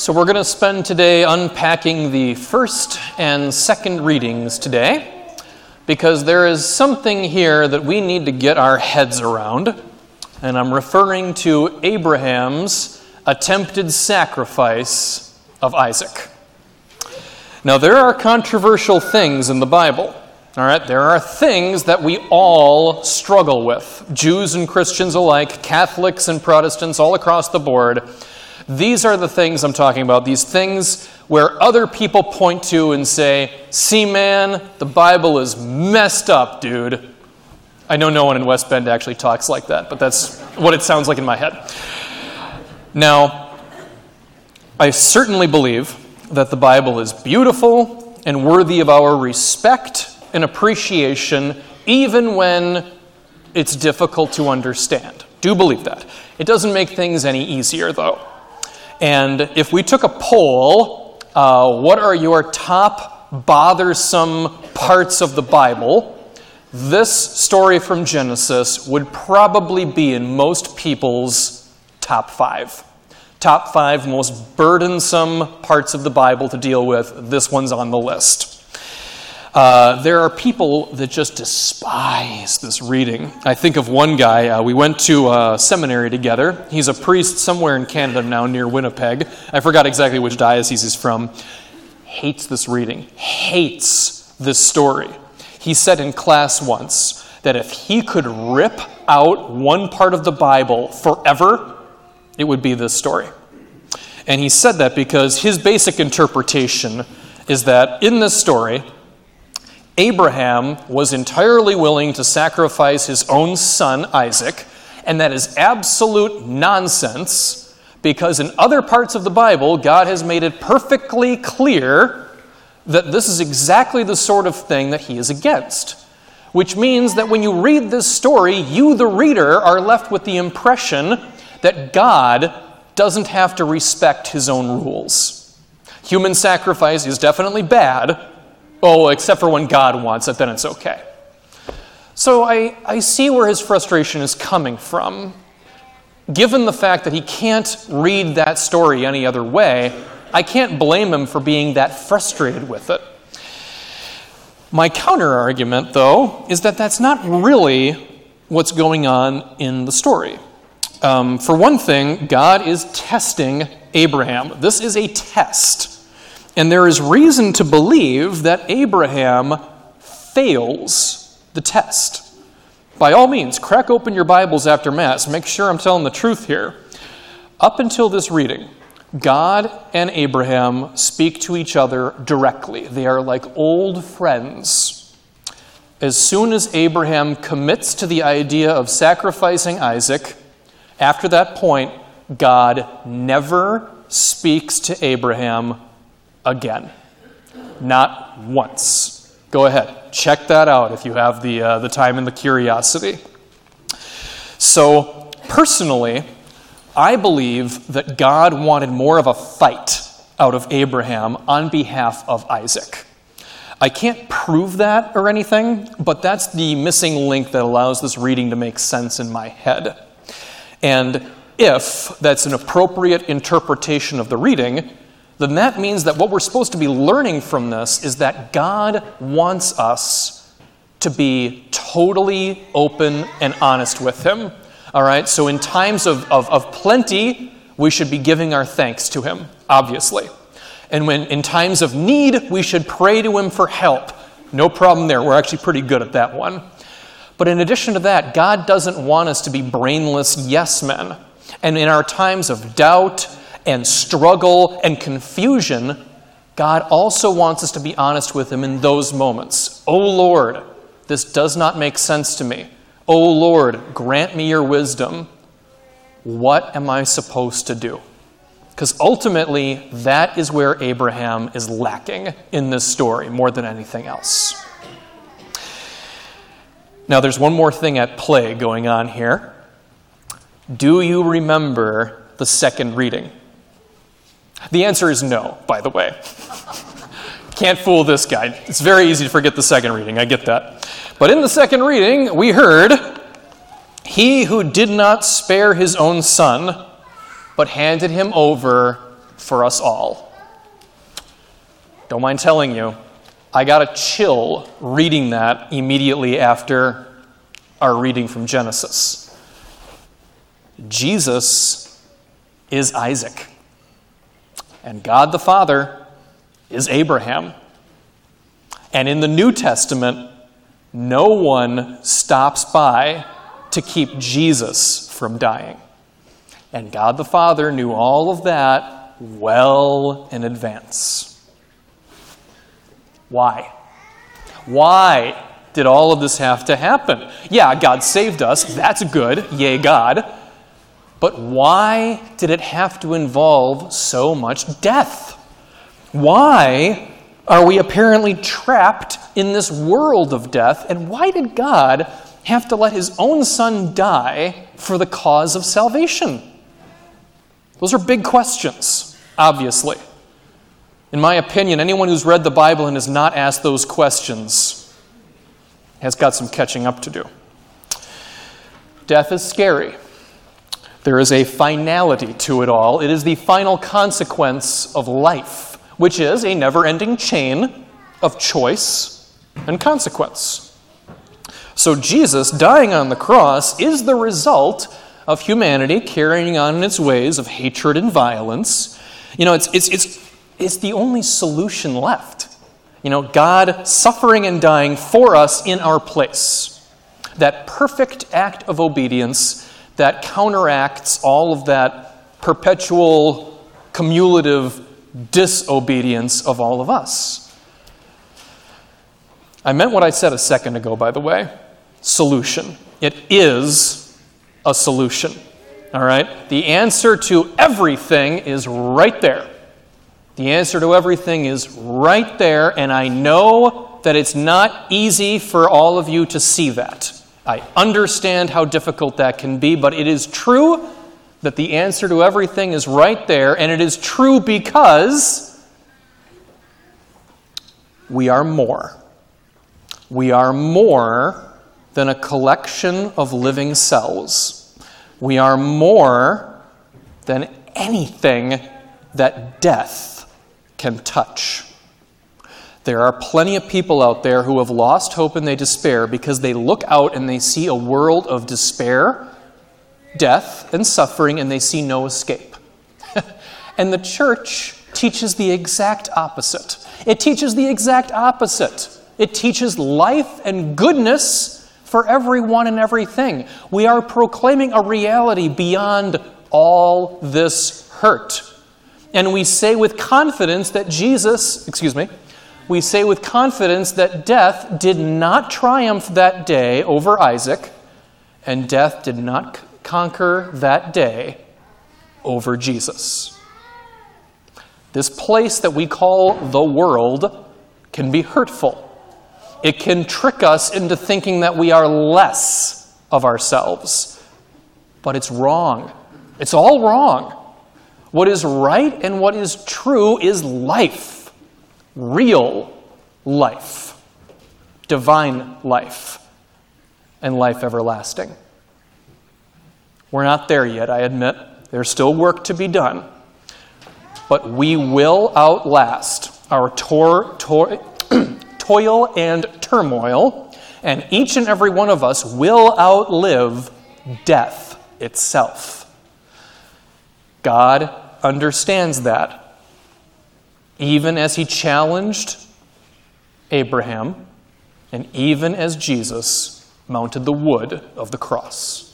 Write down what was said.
So we're going to spend today unpacking the first and second readings today, because there is something here that we need to get our heads around, and I'm referring to Abraham's attempted sacrifice of Isaac. Now, there are controversial things in the Bible. All right, there are things that we all struggle with, Jews and Christians alike, Catholics and Protestants, all across the board. These are the things I'm talking about, these things where other people point to and say, see man, the Bible is messed up, dude. I know no one in West Bend actually talks like that, but that's what it sounds like in my head. Now, I certainly believe that the Bible is beautiful and worthy of our respect and appreciation, even when it's difficult to understand. Do believe that. It doesn't make things any easier, though. And if we took a poll, what are your top bothersome parts of the Bible? This story from Genesis would probably be in most people's top 5. Top 5 most burdensome parts of the Bible to deal with. This one's on the list. There are people that just despise this reading. I think of one guy, we went to seminary together. He's a priest somewhere in Canada now near Winnipeg. I forgot exactly which diocese he's from. Hates this reading. Hates this story. He said in class once that if he could rip out one part of the Bible forever, it would be this story. And he said that because his basic interpretation is that in this story, Abraham was entirely willing to sacrifice his own son, Isaac, and that is absolute nonsense because in other parts of the Bible, God has made it perfectly clear that this is exactly the sort of thing that he is against. Which means that when you read this story, you, the reader, are left with the impression that God doesn't have to respect his own rules. Human sacrifice is definitely bad. Oh, except for when God wants it, then it's okay. So I see where his frustration is coming from. Given the fact that he can't read that story any other way, I can't blame him for being that frustrated with it. My counter-argument, though, is that that's not really what's going on in the story. For one thing, God is testing Abraham. This is a test. And there is reason to believe that Abraham fails the test. By all means, crack open your Bibles after Mass. Make sure I'm telling the truth here. Up until this reading, God and Abraham speak to each other directly. They are like old friends. As soon as Abraham commits to the idea of sacrificing Isaac, after that point, God never speaks to Abraham again. Not once. Go ahead. Check that out if you have the time and the curiosity. So, personally, I believe that God wanted more of a fight out of Abraham on behalf of Isaac. I can't prove that or anything, but that's the missing link that allows this reading to make sense in my head. And if that's an appropriate interpretation of the reading, then that means that what we're supposed to be learning from this is that God wants us to be totally open and honest with him. All right? So in times of plenty, we should be giving our thanks to him, obviously. And when in times of need, we should pray to him for help. No problem there. We're actually pretty good at that one. But in addition to that, God doesn't want us to be brainless yes men. And in our times of doubt and struggle and confusion, God also wants us to be honest with him in those moments. Oh Lord, this does not make sense to me. Oh Lord, grant me your wisdom. What am I supposed to do? Because ultimately, that is where Abraham is lacking in this story more than anything else. Now, there's one more thing at play going on here. Do you remember the second reading? The answer is no, by the way. Can't fool this guy. It's very easy to forget the second reading, I get that. But in the second reading, we heard, he who did not spare his own son, but handed him over for us all. Don't mind telling you, I got a chill reading that immediately after our reading from Genesis. Jesus is Isaac, and God the Father is Abraham. And in the New Testament, no one stops by to keep Jesus from dying. And God the Father knew all of that well in advance. Why? Why did all of this have to happen? Yeah, God saved us. That's good. Yay, God. But why did it have to involve so much death? Why are we apparently trapped in this world of death? And why did God have to let his own son die for the cause of salvation? Those are big questions, obviously. In my opinion, anyone who's read the Bible and has not asked those questions has got some catching up to do. Death is scary. There is a finality to it all. It is the final consequence of life, which is a never-ending chain of choice and consequence. So Jesus dying on the cross is the result of humanity carrying on in its ways of hatred and violence. You know, it's the only solution left. You know, God suffering and dying for us in our place. That perfect act of obedience that counteracts all of that perpetual, cumulative disobedience of all of us. I meant what I said a second ago, by the way. Solution. It is a solution. All right? The answer to everything is right there. The answer to everything is right there, and I know that it's not easy for all of you to see that. I understand how difficult that can be, but it is true that the answer to everything is right there, and it is true because we are more. We are more than a collection of living cells. We are more than anything that death can touch. There are plenty of people out there who have lost hope and they despair because they look out and they see a world of despair, death, and suffering, and they see no escape. And the church teaches the exact opposite. It teaches the exact opposite. It teaches life and goodness for everyone and everything. We are proclaiming a reality beyond all this hurt. And we say with confidence that we say with confidence that death did not triumph that day over Isaac, and death did not conquer that day over Jesus. This place that we call the world can be hurtful. It can trick us into thinking that we are less of ourselves. But it's wrong. It's all wrong. What is right and what is true is life. Real life. Divine life. And life everlasting. We're not there yet, I admit. There's still work to be done. But we will outlast our toil and turmoil, and each and every one of us will outlive death itself. God understands that, even as he challenged Abraham, and even as Jesus mounted the wood of the cross.